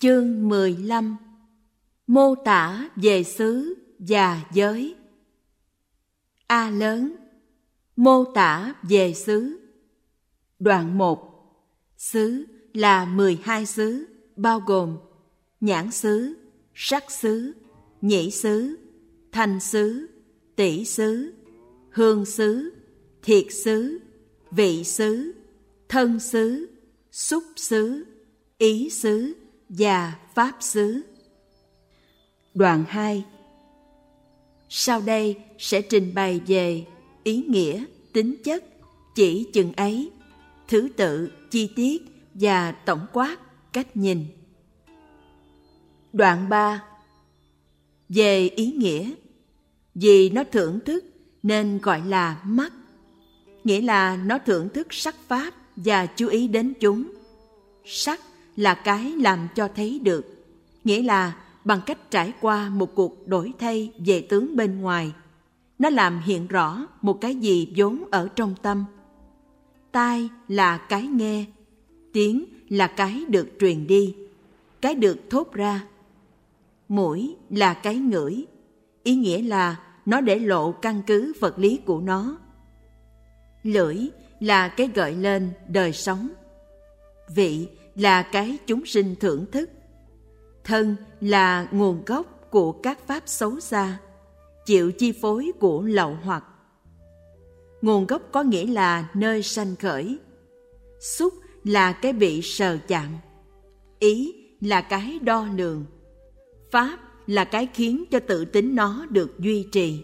Chương 15. Mô tả về xứ và giới. A lớn. Mô tả về xứ. Đoạn 1. Xứ là 12 xứ, bao gồm nhãn xứ, sắc xứ, nhĩ xứ, thanh xứ, tỷ xứ, hương xứ, thiệt xứ, vị xứ, thân xứ, xúc xứ, ý xứ và pháp xứ. Đoạn 2. Sau đây sẽ trình bày về ý nghĩa, tính chất, chỉ chừng ấy, thứ tự, chi tiết và tổng quát cách nhìn. Đoạn 3. Về ý nghĩa, vì nó thưởng thức nên gọi là mắt, nghĩa là nó thưởng thức sắc pháp và chú ý đến chúng. Sắc là cái làm cho thấy được, nghĩa là bằng cách trải qua một cuộc đổi thay về tướng bên ngoài, nó làm hiện rõ một cái gì vốn ở trong tâm. Tai là cái nghe, tiếng là cái được truyền đi, cái được thốt ra. Mũi là cái ngửi, ý nghĩa là nó để lộ căn cứ vật lý của nó. Lưỡi là cái gợi lên đời sống. Vị là cái chúng sinh thưởng thức. Thân là nguồn gốc của các pháp xấu xa, chịu chi phối của lậu hoặc. Nguồn gốc có nghĩa là nơi sanh khởi. Xúc là cái bị sờ chạm. Ý là cái đo lường. Pháp là cái khiến cho tự tính nó được duy trì.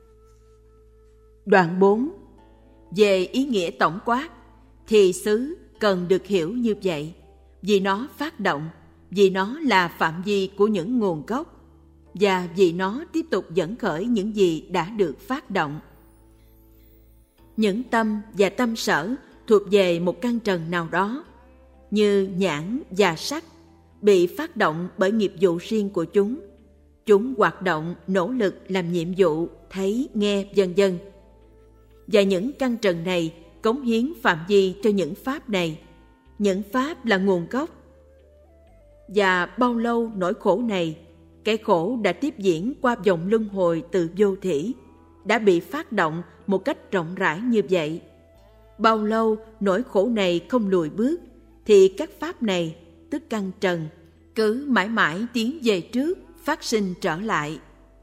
Đoạn 4. Về ý nghĩa tổng quát thì xứ cần được hiểu như vậy, vì nó phát động, vì nó là phạm vi của những nguồn gốc, và vì nó tiếp tục dẫn khởi những gì đã được phát động. Những tâm và tâm sở thuộc về một căn trần nào đó, như nhãn và sắc, bị phát động bởi nghiệp vụ riêng của chúng. Chúng hoạt động, nỗ lực làm nhiệm vụ, thấy, nghe, vân vân. Và những căn trần này cống hiến phạm vi cho những pháp này. Những pháp là nguồn gốc. Và bao lâu nỗi khổ này, cái khổ đã tiếp diễn qua vòng luân hồi từ vô thỉ, đã bị phát động một cách rộng rãi như vậy. Bao lâu nỗi khổ này không lùi bước, thì các pháp này, tức căn trần, cứ mãi mãi tiến về trước, phát sinh trở lại.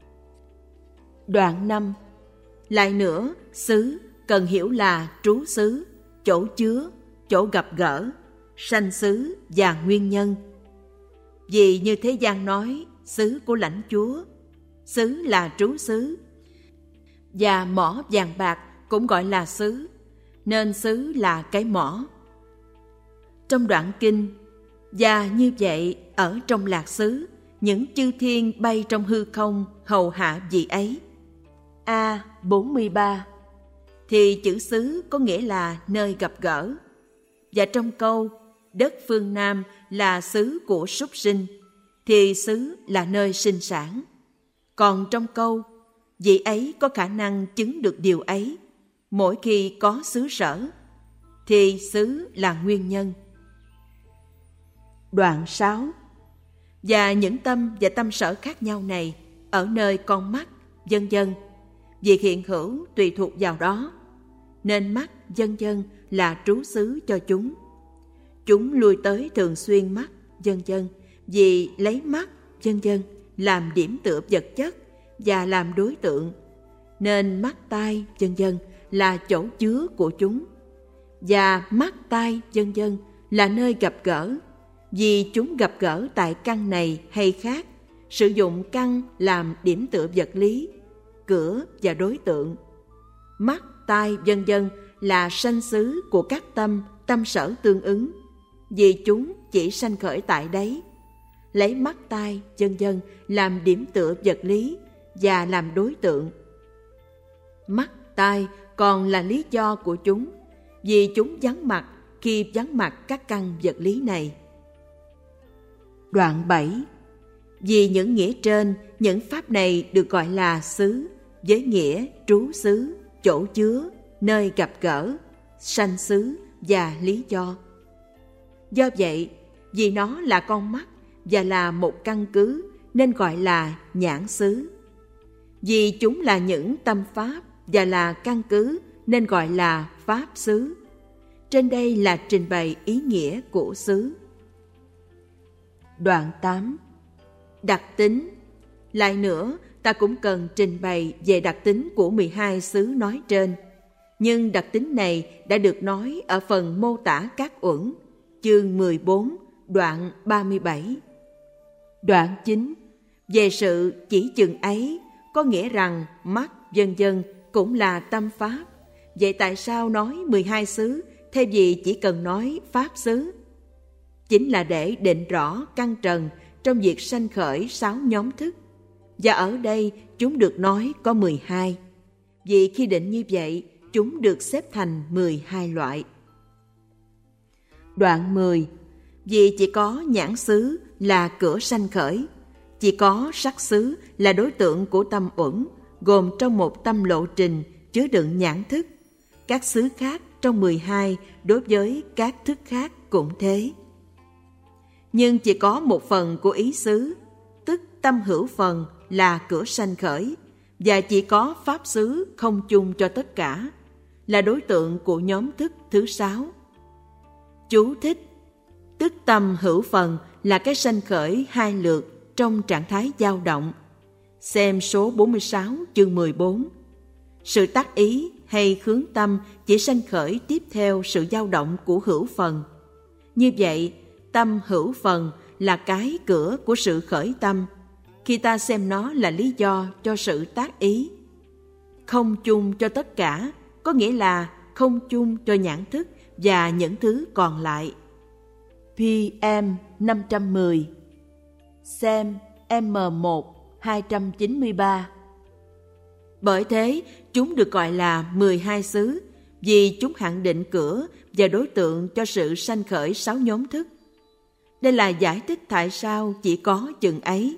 Đoạn 5. Lại nữa, xứ cần hiểu là trú xứ, chỗ chứa, chỗ gặp gỡ, sanh xứ và nguyên nhân. Vì như thế gian nói, xứ của lãnh chúa, xứ là trú xứ, và mỏ vàng bạc cũng gọi là xứ, nên xứ là cái mỏ. Trong đoạn kinh, và như vậy ở trong lạc xứ, những chư thiên bay trong hư không hầu hạ vị ấy. A 43. Thì chữ xứ có nghĩa là nơi gặp gỡ. Và trong câu đất phương Nam là xứ của súc sinh, thì xứ là nơi sinh sản. Còn trong câu vị ấy có khả năng chứng được điều ấy mỗi khi có xứ sở, thì xứ là nguyên nhân. Đoạn 6. Và những tâm và tâm sở khác nhau này ở nơi con mắt, vân vân, việc hiện hữu tùy thuộc vào đó, nên mắt, vân vân là trú xứ cho chúng. Chúng lui tới thường xuyên mắt, vân vân, vì lấy mắt, vân vân làm điểm tựa vật chất và làm đối tượng, nên mắt, tai, vân vân là chỗ chứa của chúng. Và mắt, tai, vân vân là nơi gặp gỡ, vì chúng gặp gỡ tại căn này hay khác, sử dụng căn làm điểm tựa vật lý, cửa và đối tượng. Mắt, tai, vân vân là sanh xứ của các tâm, tâm sở tương ứng, vì chúng chỉ sanh khởi tại đấy. Lấy mắt, tai, vân vân làm điểm tựa vật lý và làm đối tượng. Mắt, tai còn là lý do của chúng, vì chúng vắng mặt khi vắng mặt các căn vật lý này. Đoạn 7. Vì những nghĩa trên, những pháp này được gọi là xứ, với nghĩa trú xứ, chỗ chứa, nơi gặp gỡ, sanh xứ và lý do. Do vậy, vì nó là con mắt và là một căn cứ nên gọi là nhãn xứ. Vì chúng là những tâm pháp và là căn cứ nên gọi là pháp xứ. Trên đây là trình bày ý nghĩa của xứ. Đoạn 8. Đặc tính. Lại nữa, ta cũng cần trình bày về đặc tính của 12 xứ nói trên. Nhưng đặc tính này đã được nói ở phần mô tả các uẩn, chương 14, đoạn 37. Đoạn 9. Về sự chỉ chừng ấy, có nghĩa rằng mắt, vân vân cũng là tâm pháp. Vậy tại sao nói 12 xứ thay vì chỉ cần nói pháp xứ? Chính là để định rõ căn trần trong việc sanh khởi 6 nhóm thức. Và ở đây chúng được nói có 12. Vì khi định như vậy, chúng được xếp thành 12 loại. Đoạn 10. Vì chỉ có nhãn xứ là cửa sanh khởi, chỉ có sắc xứ là đối tượng của tâm uẩn, gồm trong một tâm lộ trình chứa đựng nhãn thức. Các xứ khác trong 12 đối với các thức khác cũng thế. Nhưng chỉ có một phần của ý xứ, tức tâm hữu phần là cửa sanh khởi, và chỉ có pháp xứ không chung cho tất cả, là đối tượng của nhóm thức thứ 6. Chú thích: tức tâm hữu phần là cái sanh khởi 2 lượt trong trạng thái dao động. Xem số 46 chương 14. Sự tác ý hay khướng tâm chỉ sanh khởi tiếp theo sự dao động của hữu phần. Như vậy, tâm hữu phần là cái cửa của sự khởi tâm, khi ta xem nó là lý do cho sự tác ý. Không chung cho tất cả, có nghĩa là không chung cho nhãn thức và những thứ còn lại. PM 510. Xem M1 293. Bởi thế, chúng được gọi là 12 xứ, vì chúng hạn định cửa và đối tượng cho sự sanh khởi 6 nhóm thức. Đây là giải thích tại sao chỉ có chừng ấy.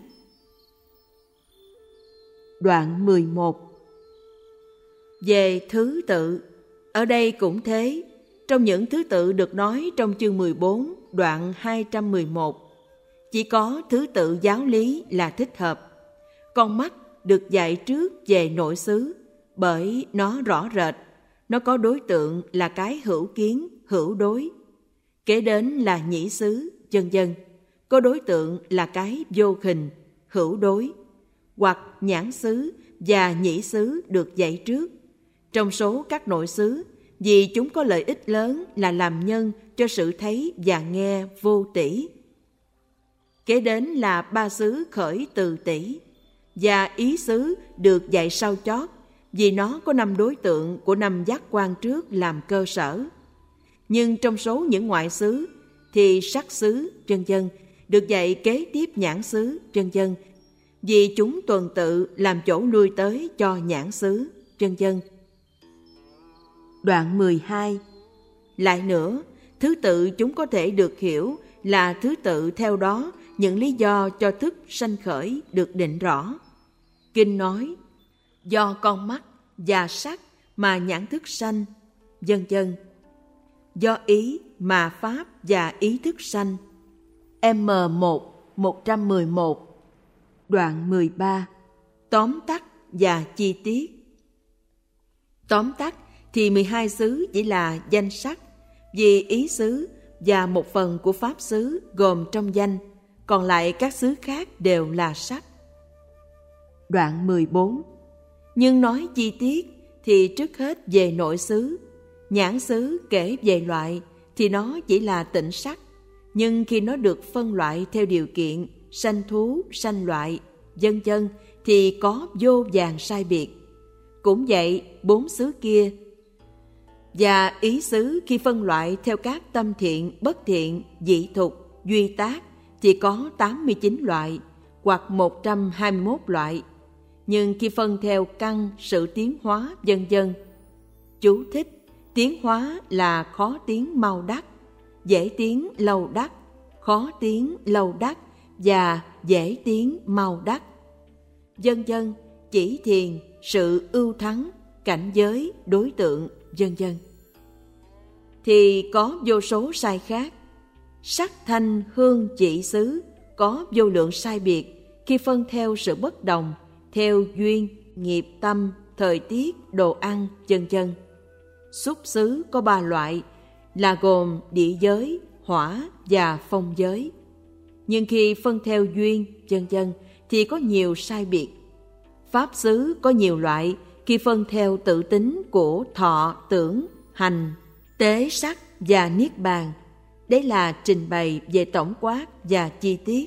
Đoạn 11. Về thứ tự, ở đây cũng thế. Trong những thứ tự được nói trong chương 14, đoạn 211, chỉ có thứ tự giáo lý là thích hợp. Con mắt được dạy trước về nội xứ, bởi nó rõ rệt, nó có đối tượng là cái hữu kiến, hữu đối. Kế đến là nhĩ xứ, vân vân, có đối tượng là cái vô hình, hữu đối. Hoặc nhãn xứ và nhĩ xứ được dạy trước. Trong số các nội xứ, vì chúng có lợi ích lớn là làm nhân cho sự thấy và nghe vô tỷ. Kế đến là 3 xứ khởi từ tỷ, và ý xứ được dạy sau chót, vì nó có 5 đối tượng của 5 giác quan trước làm cơ sở. Nhưng trong số những ngoại xứ thì sắc xứ, vân vân, được dạy kế tiếp nhãn xứ, vân vân, vì chúng tuần tự làm chỗ nuôi tới cho nhãn xứ, vân vân. Đoạn 12. Lại nữa, thứ tự chúng có thể được hiểu là thứ tự theo đó những lý do cho thức sanh khởi được định rõ. Kinh nói, do con mắt và sắc mà nhãn thức sanh, vân vân. Do ý mà pháp và ý thức sanh. M1 111. Đoạn 13. Tóm tắt và chi tiết. Tóm tắt thì 12 xứ chỉ là danh sắc, vì ý xứ và một phần của pháp xứ gồm trong danh, còn lại các xứ khác đều là sắc. Đoạn 14. Nhưng nói chi tiết thì trước hết về nội xứ. Nhãn xứ kể về loại thì nó chỉ là tịnh sắc, nhưng khi nó được phân loại theo điều kiện sanh thú, sanh loại, vân vân thì có vô vàn sai biệt. Cũng vậy, 4 xứ kia. Và ý xứ khi phân loại theo các tâm thiện, bất thiện, dị thục, duy tác thì có 89 loại hoặc 121 loại. Nhưng khi phân theo căn, sự tiến hóa, vân vân. Chú thích: tiến hóa là khó tiến mau đắc, dễ tiến lâu đắc, khó tiến lâu đắc và dễ tiến mau đắc. Vân vân chỉ thiền, sự ưu thắng, cảnh giới, đối tượng, vân vân. Thì có vô số sai khác. Sắc thanh hương chỉ xứ có vô lượng sai biệt khi phân theo sự bất đồng, theo duyên, nghiệp tâm, thời tiết, đồ ăn, vân vân. Xúc xứ có 3 loại là gồm địa giới, hỏa và phong giới. Nhưng khi phân theo duyên, vân vân thì có nhiều sai biệt. Pháp xứ có nhiều loại khi phân theo tự tính của thọ, tưởng, hành, tế, sắc và niết bàn. Đấy là trình bày về tổng quát và chi tiết.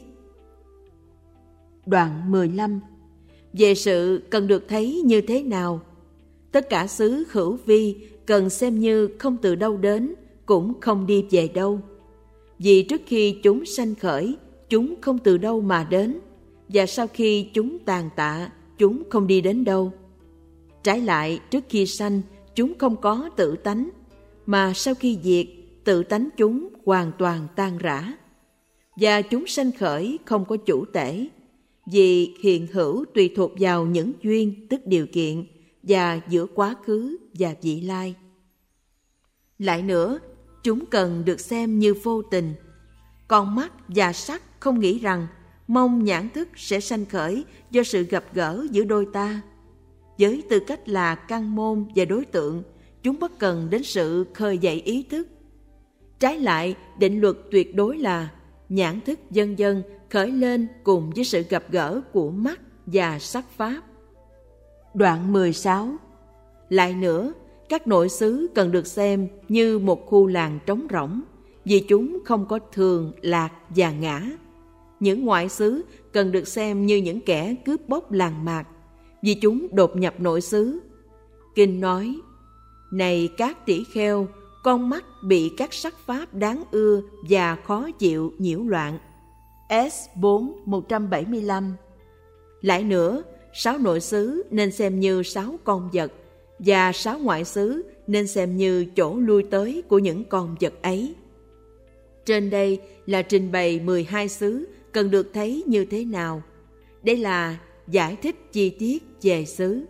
Đoạn 15. Về sự cần được thấy như thế nào? Tất cả xứ hữu vi cần xem như không từ đâu đến, cũng không đi về đâu. Vì trước khi chúng sanh khởi, chúng không từ đâu mà đến, và sau khi chúng tàn tạ, chúng không đi đến đâu. Trái lại, trước khi sanh, chúng không có tự tánh, mà sau khi diệt, tự tánh chúng hoàn toàn tan rã. Và chúng sanh khởi không có chủ tể, vì hiện hữu tùy thuộc vào những duyên tức điều kiện và giữa quá khứ và vị lai. Lại nữa, chúng cần được xem như vô tình. Con mắt và sắc không nghĩ rằng mong nhãn thức sẽ sanh khởi do sự gặp gỡ giữa đôi ta. Với tư cách là căn môn và đối tượng, chúng bất cần đến sự khơi dậy ý thức. Trái lại, định luật tuyệt đối là nhãn thức vân vân khởi lên cùng với sự gặp gỡ của mắt và sắc pháp. Đoạn 16. Lại nữa, các nội xứ cần được xem như một khu làng trống rỗng, vì chúng không có thường, lạc và ngã. Những ngoại xứ cần được xem như những kẻ cướp bóc làng mạc, vì chúng đột nhập nội xứ. Kinh nói: Này các tỷ kheo, con mắt bị các sắc pháp đáng ưa và khó chịu nhiễu loạn. S4 175. Lại nữa, 6 nội xứ nên xem như 6 con vật, và 6 ngoại xứ nên xem như chỗ lui tới của những con vật ấy. Trên đây là trình bày 12 xứ cần được thấy như thế nào. Đây là giải thích chi tiết về xứ.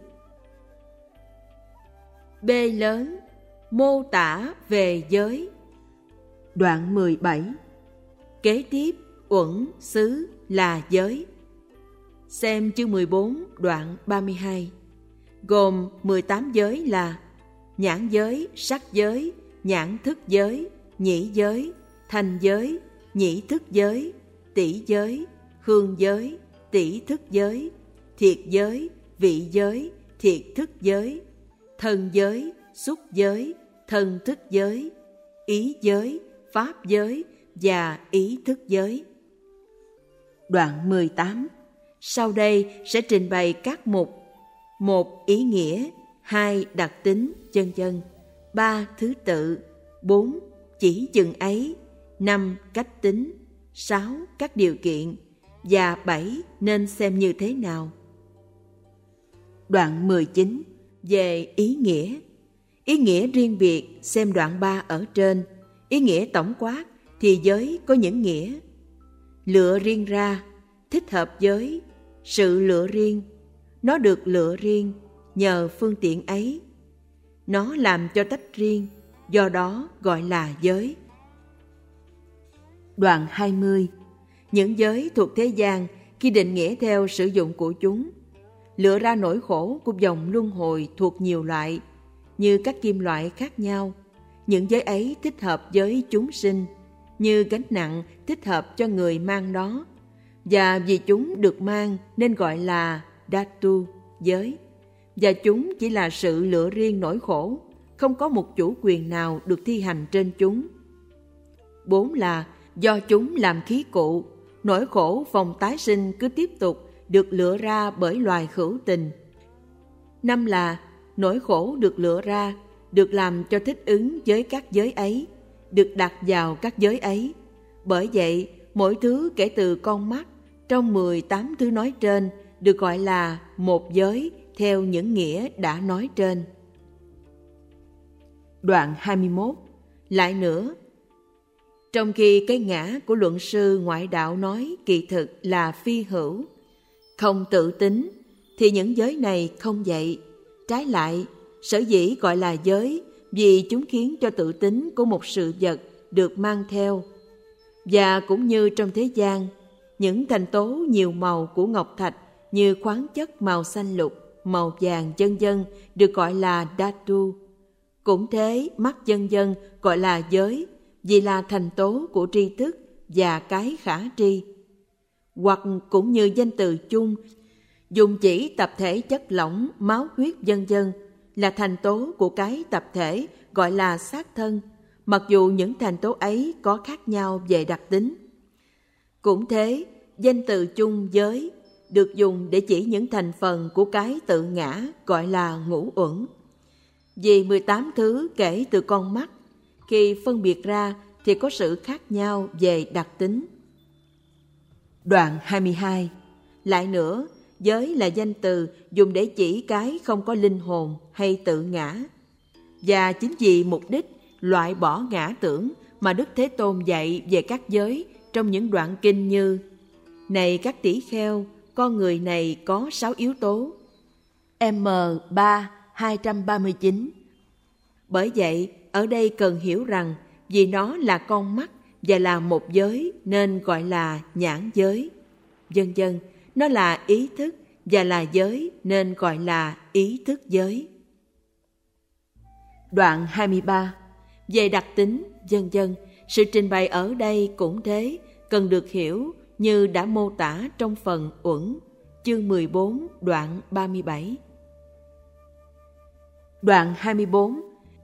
B lớn, mô tả về giới. Đoạn 17. Kế tiếp, uẩn xứ là giới. Xem chương 14 đoạn 32. Gồm 18 giới là nhãn giới, sắc giới, nhãn thức giới, nhĩ giới, thanh giới, nhĩ thức giới, tỷ giới, hương giới, tỷ thức giới, thiệt giới, vị giới, thiệt thức giới, thân giới, xúc giới, thân thức giới, ý giới, pháp giới và ý thức giới. Đoạn 18. Sau đây sẽ trình bày các mục: 1. Ý nghĩa, 2. Đặc tính, vân vân, 3. Thứ tự, 4. Chỉ chừng ấy, 5. Cách tính, 6. Các điều kiện, và 7. Nên xem như thế nào. Đoạn 19. Về ý nghĩa. Ý nghĩa riêng biệt xem đoạn 3 ở trên. Ý nghĩa tổng quát thì giới có những nghĩa: lựa riêng ra, thích hợp giới, sự lựa riêng, nó được lựa riêng nhờ phương tiện ấy, nó làm cho tách riêng, do đó gọi là giới. Đoạn 20. Những giới thuộc thế gian khi định nghĩa theo sử dụng của chúng, lựa ra nỗi khổ của vòng luân hồi thuộc nhiều loại, như các kim loại khác nhau. Những giới ấy thích hợp với chúng sinh, như gánh nặng thích hợp cho người mang nó, và vì chúng được mang nên gọi là dhatu, giới, và chúng chỉ là sự lựa riêng nỗi khổ, không có một chủ quyền nào được thi hành trên chúng. 4 là do chúng làm khí cụ, nỗi khổ vòng tái sinh cứ tiếp tục được lựa ra bởi loài hữu tình. 5 là nỗi khổ được lựa ra, được làm cho thích ứng với các giới ấy, được đặt vào các giới ấy. Bởi vậy, mỗi thứ kể từ con mắt trong 18 thứ nói trên được gọi là một giới theo những nghĩa đã nói trên. Đoạn 21. Lại nữa, trong khi cái ngã của luận sư ngoại đạo nói kỳ thực là phi hữu, không tự tính, thì những giới này không vậy. Trái lại, sở dĩ gọi là giới vì chúng khiến cho tự tính của một sự vật được mang theo. Và cũng như trong thế gian, Những thành tố nhiều màu của ngọc thạch như khoáng chất màu xanh lục, màu vàng vân vân được gọi là dhatu. Cũng thế, mắt vân vân gọi là giới, vì là thành tố của tri thức và cái khả tri. Hoặc cũng như danh từ chung, dùng chỉ tập thể chất lỏng, máu huyết vân vân là thành tố của cái tập thể gọi là xác thân, mặc dù những thành tố ấy có khác nhau về đặc tính. Cũng thế, danh từ chung giới được dùng để chỉ những thành phần của cái tự ngã gọi là ngũ uẩn. Vì 18 thứ kể từ con mắt, khi phân biệt ra thì có sự khác nhau về đặc tính. Đoạn 22. Lại nữa, giới là danh từ dùng để chỉ cái không có linh hồn hay tự ngã. Và chính vì mục đích loại bỏ ngã tưởng mà Đức Thế Tôn dạy về các giới trong những đoạn kinh như: Này các tỷ kheo, con người này có 6 yếu tố. M3 239. Bởi vậy, ở đây cần hiểu rằng vì nó là con mắt và là một giới nên gọi là nhãn giới. Vân vân, nó là ý thức và là giới nên gọi là ý thức giới. Đoạn 23. Về đặc tính, vân vân, sự trình bày ở đây cũng thế, cần được hiểu như đã mô tả trong phần uẩn, chương 14, đoạn 37. Đoạn 24.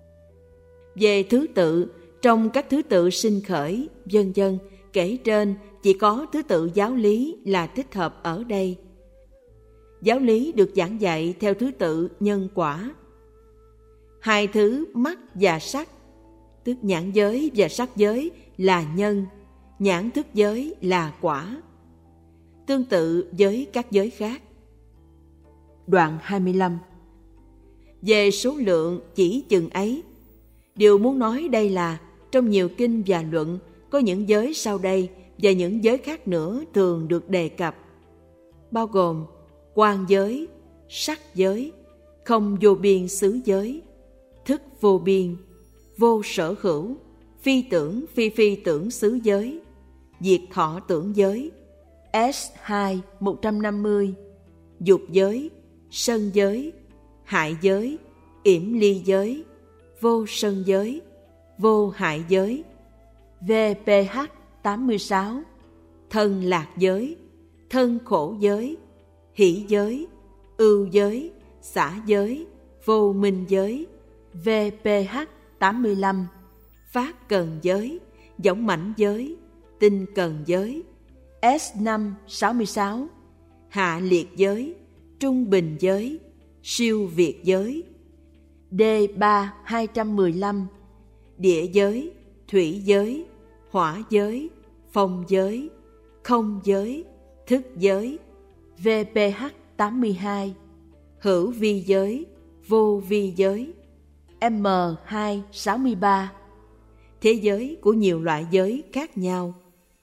Về thứ tự, trong các thứ tự sinh khởi, vân vân, kể trên chỉ có thứ tự giáo lý là thích hợp ở đây. Giáo lý được giảng dạy theo thứ tự nhân quả. Hai thứ mắt và sắc, tức nhãn giới và sắc giới là nhân, nhãn thức giới là quả. Tương tự với các giới khác. Đoạn 25. Về số lượng chỉ chừng ấy. Điều muốn nói đây là trong nhiều kinh và luận có những giới sau đây và những giới khác nữa thường được đề cập, bao gồm quang giới, sắc giới, không vô biên xứ giới, thức vô biên, vô sở hữu, phi tưởng phi tưởng xứ giới, diệt thọ tưởng giới, S2 150, dục giới, sân giới, hại giới, yểm ly giới, vô sân giới, vô hại giới, VPH 86, thân lạc giới, thân khổ giới, hỷ giới, ưu giới, xả giới, vô minh giới, VPH 85, phát cần giới, võng mãnh giới, tinh cần giới, S5 66, hạ liệt giới, trung bình giới, siêu việt giới, D3 215, địa giới, thủy giới, hỏa giới, phong giới, không giới, thức giới, VPH 82, hữu vi giới, vô vi giới, M2 63, thế giới của nhiều loại giới khác nhau,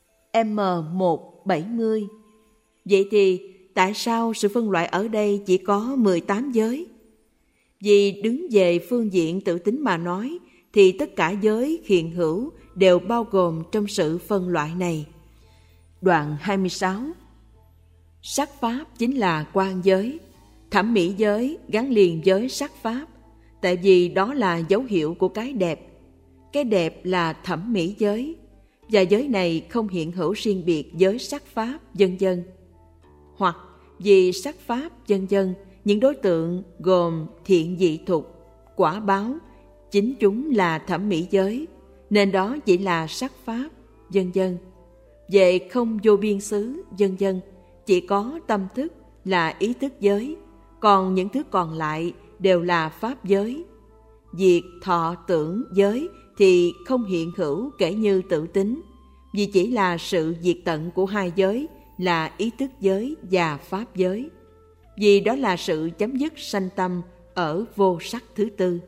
M1 70. Vậy thì tại sao sự phân loại ở đây chỉ có 18 giới? Vì đứng về phương diện tự tính mà nói, thì tất cả giới hiện hữu đều bao gồm trong sự phân loại này. Đoạn 26. Sắc pháp chính là quan giới, thẩm mỹ giới gắn liền với sắc pháp, tại vì đó là dấu hiệu của cái đẹp. Cái đẹp là thẩm mỹ giới, và giới này không hiện hữu riêng biệt với sắc pháp, vân vân. Hoặc vì sắc pháp, vân vân, những đối tượng gồm thiện dị thục, quả báo, chính chúng là thẩm mỹ giới, nên đó chỉ là sắc pháp, vân vân. Về không vô biên xứ, vân vân, chỉ có tâm thức là ý thức giới, còn những thứ còn lại đều là pháp giới. Diệt thọ tưởng giới thì không hiện hữu kể như tự tính, vì chỉ là sự diệt tận của hai giới là ý thức giới và pháp giới, vì đó là sự chấm dứt sanh tâm ở vô sắc thứ tư.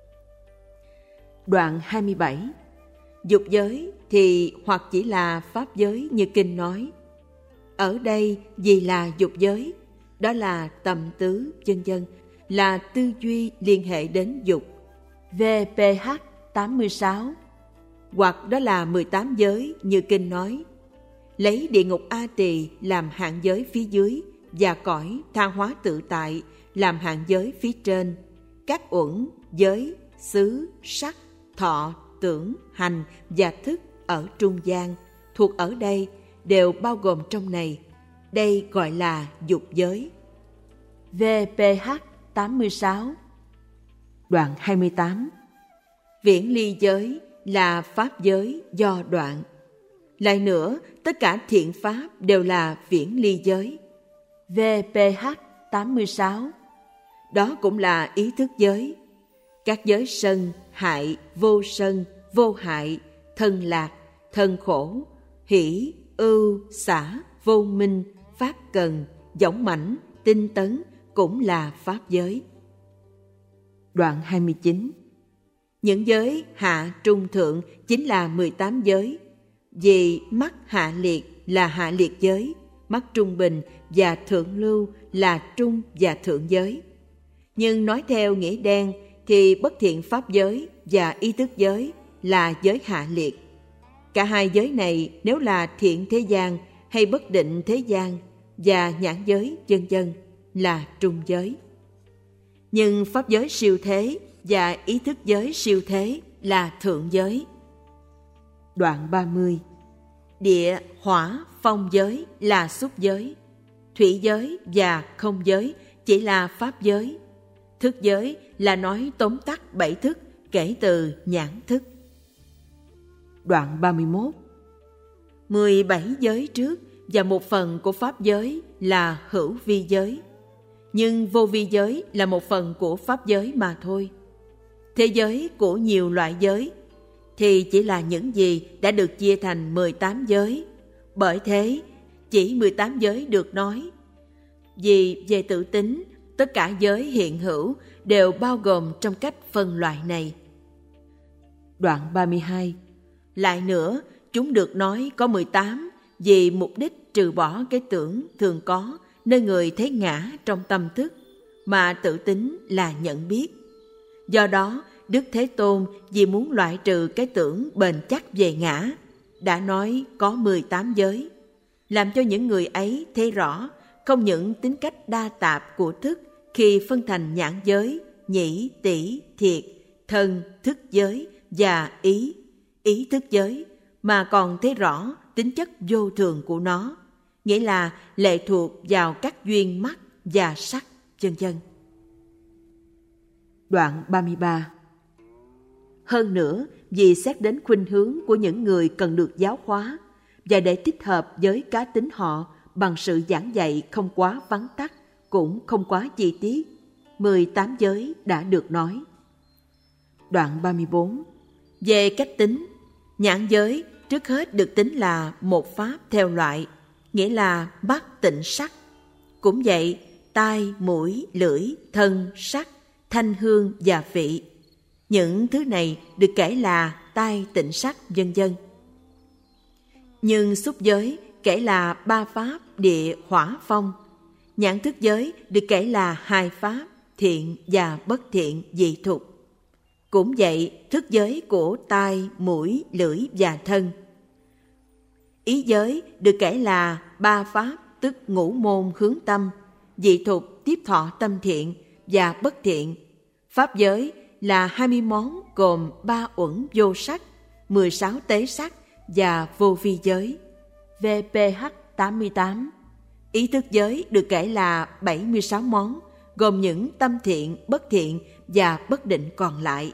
Đoạn 27. Dục giới thì hoặc chỉ là pháp giới như kinh nói. Ở đây vì là dục giới, đó là tầm tứ, vân vân, là tư duy liên hệ đến dục, VPH 86, hoặc đó là 18 giới như kinh nói. lấy địa ngục A Tỳ làm hạng giới phía dưới và cõi tha hóa tự tại làm hạng giới phía trên. Các uẩn, giới, xứ, sắc, thọ, tưởng, hành và thức ở trung gian, thuộc ở đây, đều bao gồm trong này. Đây gọi là dục giới. VPH 86. Đoạn 28. Viễn ly giới là pháp giới do đoạn. Lại nữa, tất cả thiện pháp đều là viễn ly giới. VPH 86. Đó cũng là ý thức giới. Các giới sân, hại, vô sân, vô hại, thân lạc, thân khổ, hỷ, ưu, xả, vô minh, pháp cần, dõng mãnh, tinh tấn cũng là pháp giới. Đoạn 29. Những giới hạ trung thượng chính là 18 giới. Vì mắt hạ liệt là hạ liệt giới, mắt trung bình và thượng lưu là trung và thượng giới. Nhưng nói theo nghĩa đen thì bất thiện pháp giới và ý thức giới là giới hạ liệt. Cả hai giới này nếu là thiện thế gian hay bất định thế gian và nhãn giới vân vân là trung giới. Nhưng pháp giới siêu thế và ý thức giới siêu thế là thượng giới. Đoạn 30. Địa, hỏa, phong giới là xúc giới. Thủy giới và không giới chỉ là pháp giới. Thức giới là nói tóm tắt 7 thức kể từ nhãn thức. Đoạn 31. 17 giới trước và một phần của pháp giới là hữu vi giới. Nhưng vô vi giới là một phần của pháp giới mà thôi. Thế giới của nhiều loại giới thì chỉ là những gì đã được chia thành 18 giới. Bởi thế, chỉ 18 giới được nói. Vì về tự tính, tất cả giới hiện hữu đều bao gồm trong cách phân loại này. Đoạn 32. Lại nữa, chúng được nói có 18 vì mục đích trừ bỏ cái tưởng thường có nơi người thấy ngã trong tâm thức, mà tự tính là nhận biết. Do đó, Đức Thế Tôn vì muốn loại trừ cái tưởng bền chắc về ngã, đã nói có 18 giới, làm cho những người ấy thấy rõ không những tính cách đa tạp của thức khi phân thành nhãn giới, nhĩ, tỷ, thiệt, thân, thức giới và ý thức giới, mà còn thấy rõ tính chất vô thường của nó, nghĩa là lệ thuộc vào các duyên mắt và sắc, vân vân. Đoạn 33. Hơn nữa, vì xét đến khuynh hướng của những người cần được giáo hóa và để thích hợp với cá tính họ bằng sự giảng dạy không quá vắn tắt, cũng không quá chi tiết, 18 giới đã được nói. Đoạn 34. Về cách tính, nhãn giới trước hết được tính là một pháp theo loại, nghĩa là mắt tịnh sắc. Cũng vậy, tai, mũi, lưỡi, thân, sắc, thanh hương và vị. Những thứ này được kể là tai tịnh sắc vân vân. Nhưng xúc giới kể là 3 pháp địa, hỏa, phong. Nhãn thức giới được kể là 2 pháp thiện và bất thiện, dị thục. Cũng vậy, thức giới của tai, mũi, lưỡi và thân. Ý giới được kể là 3 pháp, tức ngũ môn hướng tâm, dị thục tiếp thọ tâm thiện và bất thiện. Pháp giới là 20 món gồm 3 uẩn vô sắc, 16 tế sắc và vô vi giới. VPH 88. Ý thức giới được kể là 76 món, gồm những tâm thiện, bất thiện và bất định còn lại.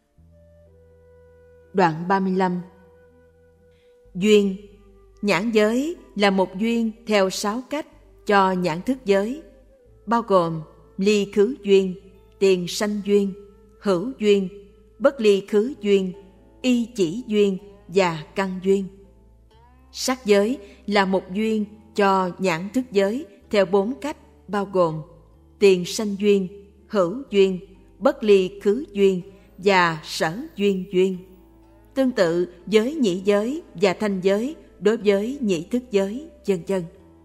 Đoạn 35. Duyên. Nhãn giới là một duyên theo 6 cách cho nhãn thức giới, bao gồm ly khứ duyên, tiền sanh duyên, hữu duyên, bất ly khứ duyên, y chỉ duyên và căn duyên. Sắc giới là một duyên cho nhãn thức giới theo 4 cách, bao gồm tiền sanh duyên, hữu duyên, bất ly khứ duyên và sở duyên duyên. Tương tự với nhĩ giới và thanh giới đối với nhĩ thức giới, vân vân.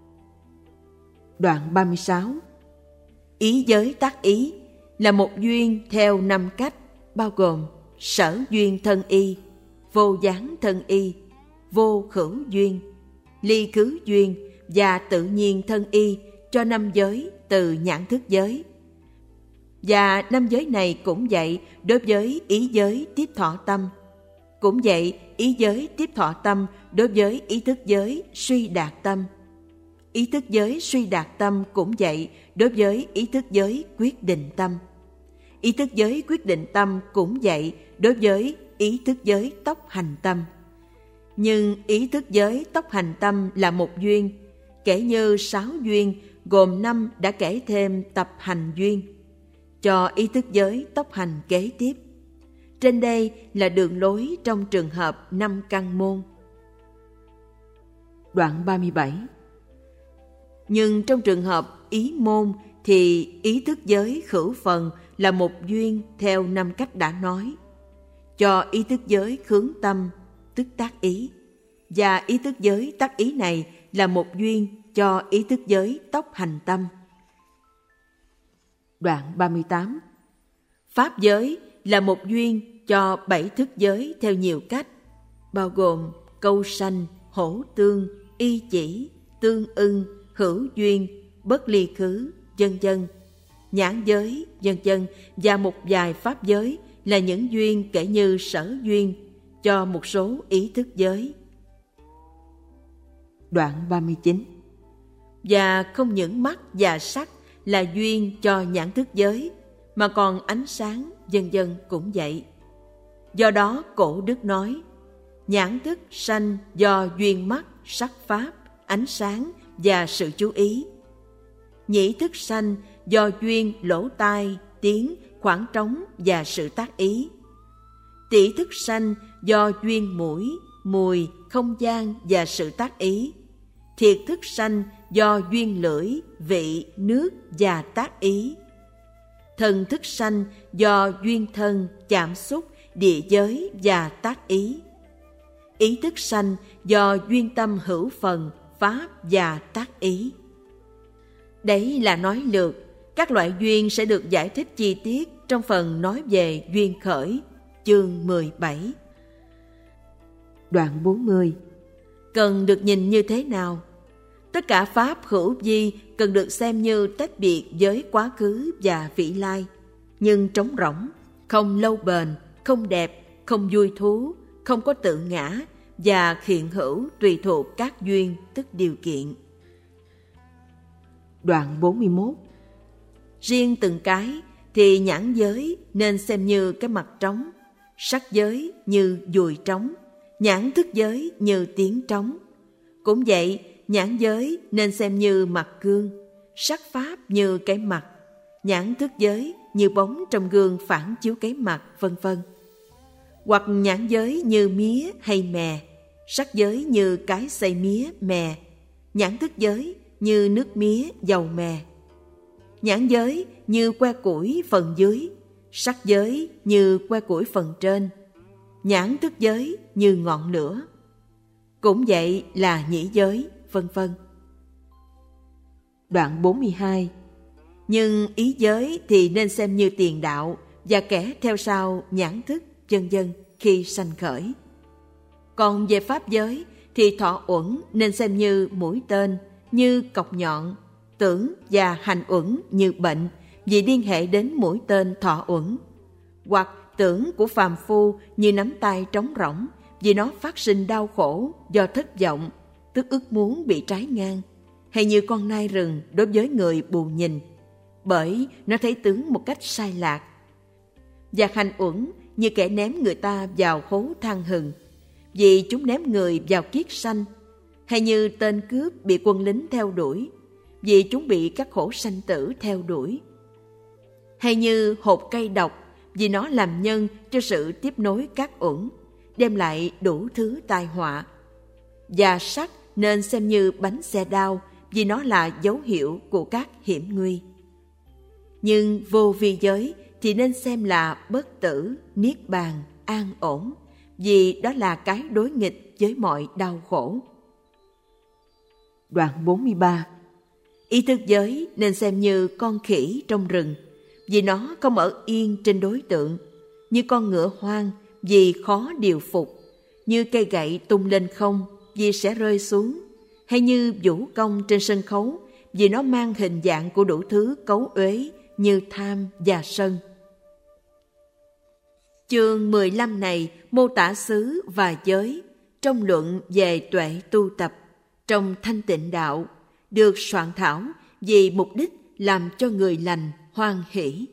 Đoạn 36. Ý giới tác ý là một duyên theo 5 cách, bao gồm sở duyên thân y, vô gián thân y, vô khửu duyên, ly khứ duyên và tự nhiên thân y cho 5 giới từ nhãn thức giới. Và 5 giới này cũng vậy đối với ý giới tiếp thọ tâm. Cũng vậy, ý giới tiếp thọ tâm đối với ý thức giới suy đạt tâm. Ý thức giới suy đạt tâm cũng vậy đối với ý thức giới quyết định tâm. Ý thức giới quyết định tâm cũng vậy đối với ý thức giới tốc hành tâm. Nhưng ý thức giới tốc hành tâm là một duyên, kể như 6 duyên gồm 5 đã kể thêm tập hành duyên, cho ý thức giới tốc hành kế tiếp. Trên đây là đường lối trong trường hợp 5 căn môn. Đoạn 37. Nhưng trong trường hợp ý môn thì ý thức giới khửu phần là một duyên theo 5 cách đã nói, cho ý thức giới khướng tâm, tức tác ý, và ý thức giới tác ý này là một duyên cho ý thức giới tốc hành tâm. Đoạn 38. Pháp giới là một duyên cho 7 thức giới theo nhiều cách, bao gồm câu sanh, hổ tương, y chỉ, tương ưng, hữu duyên, bất ly khứ, vân vân, nhãn giới, vân vân, và một vài pháp giới là những duyên kể như sở duyên cho một số ý thức giới. Đoạn 39. Và không những mắt và sắc là duyên cho nhãn thức giới, mà còn ánh sáng, vân vân cũng vậy. Do đó Cổ Đức nói, nhãn thức sanh do duyên mắt, sắc pháp, ánh sáng và sự chú ý. Nhĩ thức sanh do duyên lỗ tai, tiếng, khoảng trống và sự tác ý. Tỷ thức sanh do duyên mũi, mùi, không gian và sự tác ý. Thiệt thức sanh do duyên lưỡi, vị, nước và tác ý. Thần thức sanh do duyên thân, chạm xúc, địa giới và tác ý. Ý thức sanh do duyên tâm hữu phần, pháp và tác ý. Đấy là nói lược, các loại duyên sẽ được giải thích chi tiết trong phần nói về duyên khởi, chương 17. Đoạn 40. Cần được nhìn như thế nào? Tất cả pháp hữu vi cần được xem như tách biệt với quá khứ và vị lai, nhưng trống rỗng, không lâu bền, không đẹp, không vui thú, không có tự ngã và hiện hữu tùy thuộc các duyên tức điều kiện. Đoạn 41. Riêng từng cái thì nhãn giới nên xem như cái mặt trống, sắc giới như dùi trống, nhãn thức giới như tiếng trống. Cũng vậy, nhãn giới nên xem như mặt gương, sắc pháp như cái mặt, nhãn thức giới như bóng trong gương phản chiếu cái mặt, vân vân. Hoặc nhãn giới như mía hay mè, sắc giới như cái xay mía, mè, nhãn thức giới như nước mía, dầu mè. Nhãn giới như que củi phần dưới, sắc giới như que củi phần trên, nhãn thức giới như ngọn lửa. Cũng vậy là nhĩ giới, vân vân. Đoạn 42. Nhưng ý giới thì nên xem như tiền đạo và kẻ theo sau nhãn thức, vân vân khi sanh khởi. Còn về pháp giới thì thọ uẩn nên xem như mũi tên, như cọc nhọn, tưởng và hành uẩn như bệnh vì liên hệ đến mũi tên thọ uẩn, hoặc tưởng của phàm phu như nắm tay trống rỗng vì nó phát sinh đau khổ do thất vọng, tức ước muốn bị trái ngang, hay như con nai rừng đối với người bù nhìn, bởi nó thấy tướng một cách sai lạc. Và hành uẩn như kẻ ném người ta vào hố than hừng, vì chúng ném người vào kiết sanh, hay như tên cướp bị quân lính theo đuổi, vì chúng bị các khổ sanh tử theo đuổi. Hay như hột cây độc, vì nó làm nhân cho sự tiếp nối các uẩn, đem lại đủ thứ tai họa. Và sắc nên xem như bánh xe đao, vì nó là dấu hiệu của các hiểm nguy. Nhưng vô vi giới thì nên xem là bất tử, niết bàn, an ổn, vì đó là cái đối nghịch với mọi đau khổ. Đoạn 43. Ý thức giới nên xem như con khỉ trong rừng, vì nó không ở yên trên đối tượng, như con ngựa hoang vì khó điều phục, như cây gậy tung lên không vì sẽ rơi xuống, hay như vũ công trên sân khấu, vì nó mang hình dạng của đủ thứ cấu uế như tham và sân. Chương 15 này mô tả xứ và giới trong luận về tuệ tu tập trong thanh tịnh đạo, được soạn thảo vì mục đích làm cho người lành hoan hỷ.